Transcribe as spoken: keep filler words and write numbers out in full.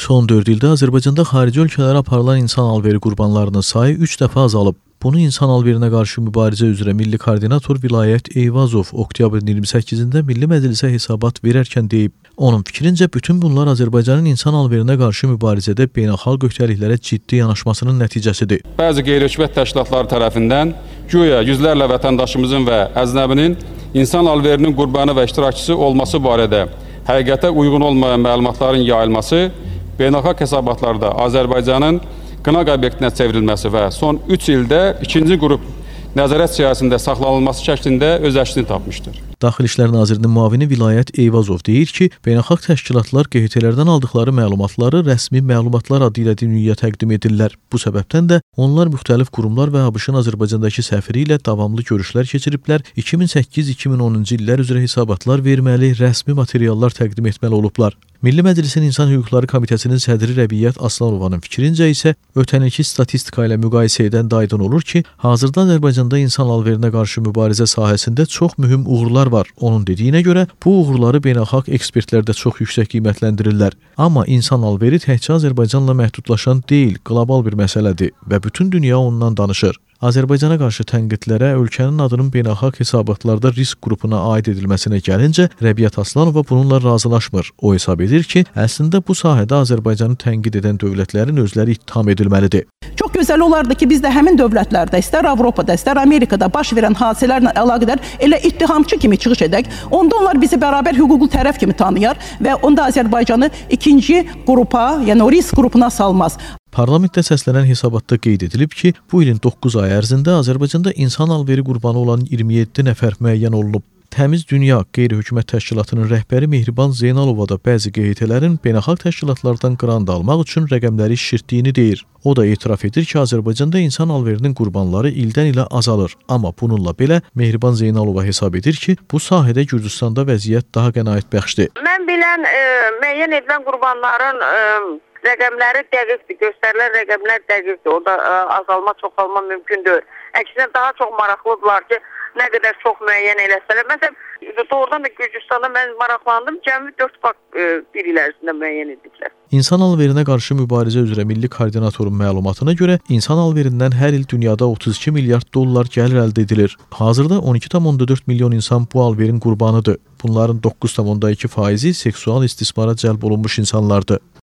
Son dörd ildə Azərbaycanda xarici ölkələrə aparılan insan alveri qurbanlarının sayı üç dəfə azalıb. Bunu insan alverinə qarşı mübarizə üzrə Milli Koordinator Vilayət Eyvazov oktyabrın iyirmi səkkizində Milli Məclisə hesabat verərkən deyib. Onun fikrincə, bütün bunlar Azərbaycanın insan alverinə qarşı mübarizədə beynəlxalq öhdəliklərə ciddi yanaşmasının nəticəsidir. Bəzi qeyri-hökumət təşkilatları tərəfindən güya yüzlərlə vətəndaşımızın və əcnəbinin insan alverinin qurbanı və iştirakçısı olması barədə həqiqətə uyğun olmayan məlumatların yayılması, beynəlxalq hesabatlarda Azərbaycanın qınaq obyektinə çevrilməsi və son üç ildə ikinci qrup nəzarət siyasətində saxlanılması şəklində öz əksini tapmışdır. Daxili İşlər Nazirinin müavini Vilayət Eyvazov deyir ki, beynəlxalq təşkilatlar Q H T-lərdən aldıqları məlumatları rəsmi məlumatlar adı ilə dünyaya təqdim edirlər. Bu səbəbdən də onlar müxtəlif qurumlar və ABŞ-ın Azərbaycandakı səfiri ilə davamlı görüşlər keçiriblər, iki min səkkiz iki min onuncu illər üzrə hesabatlar verməli, rəsmi materiallar təqdim etməli olublar. Milli Məclisin İnsan Hüquqları Komitəsinin sədri Rəbiyyət Aslanovanın fikrincə isə ötənilki statistika ilə müqayisə edən aydın olur ki, hazırda Azərbaycanda insan alverinə qarşı mübarizə sahəsində çox mühüm uğurlar var. Onun dediyinə görə bu uğurları beynəlxalq ekspertlər də çox yüksək qiymətləndirirlər. Amma insan alveri təkcə Azərbaycanla məhdudlaşan deyil, qlobal bir məsələdir və bütün dünya ondan danışır. Azərbaycana qarşı tənqidlərə ölkənin adının beynəlxalq hesabatlarda risk qrupuna aid edilməsinə gəlincə, Rəbiyyət Aslanova bununla razılaşmır. O hesab edir ki, əslində bu sahədə Azərbaycanı tənqid edən dövlətlərin özləri ittiham edilməlidir. Çox gözəl olardı ki, biz də həmin dövlətlərdə, istər Avropada, istər Amerikada baş verən hadisələrlə əlaqədar elə ittihamçı kimi çıxış edək. Onda onlar bizi bərabər hüquqlu tərəf kimi tanıyar və onda Azərbaycanı ikinci qrupa, yəni o risk qrupuna salmaz. Parlamentdə səslənən hesabatda qeyd edilib ki, bu ilin doqquz ay ərzində Azərbaycanda insan alveri qurbanı olan iyirmi yeddi nəfər müəyyən olunub. Təmiz Dünya Qeyri-Hökumət Təşkilatının rəhbəri Mehriban Zeynalova da bəzi Q H T-lərin beynəlxalq təşkilatlardan qrant almaq üçün rəqəmləri şişirtdiyini deyir. O da etiraf edir ki, Azərbaycanda insan alverinin qurbanları ildən ilə azalır. Amma bununla belə Mehriban Zeynalova hesab edir ki, bu sahədə Gürcüstanda vəziyyət daha qənaətbəxşdir. Mən bilən e, müəyyən edilən qurbanların e, rəqəmləri dəqiqdir, göstərilən rəqəmlər dəqiqdir. Orada ə, azalma, çoxalma mümkün deyil. Əksinə daha çox maraqlıdırlar ki, nə qədər çox müəyyən eləsələr. Məsələn, doğrudan da Gürcüstanda mən maraqlandım, cəmi dörd fakt bir il ərzində müəyyən ediblər. İnsan alverinə qarşı mübarizə üzrə Milli Koordinatorun məlumatına görə, insan alverindən hər il dünyada otuz iki milyard dollar gəlir əldə edilir. Hazırda on iki tam onda dörd milyon insan bu alverin qurbanıdır. Bunların doqquz tam onda iki faizi seksual istismara cəlb olunmuş insanlardır.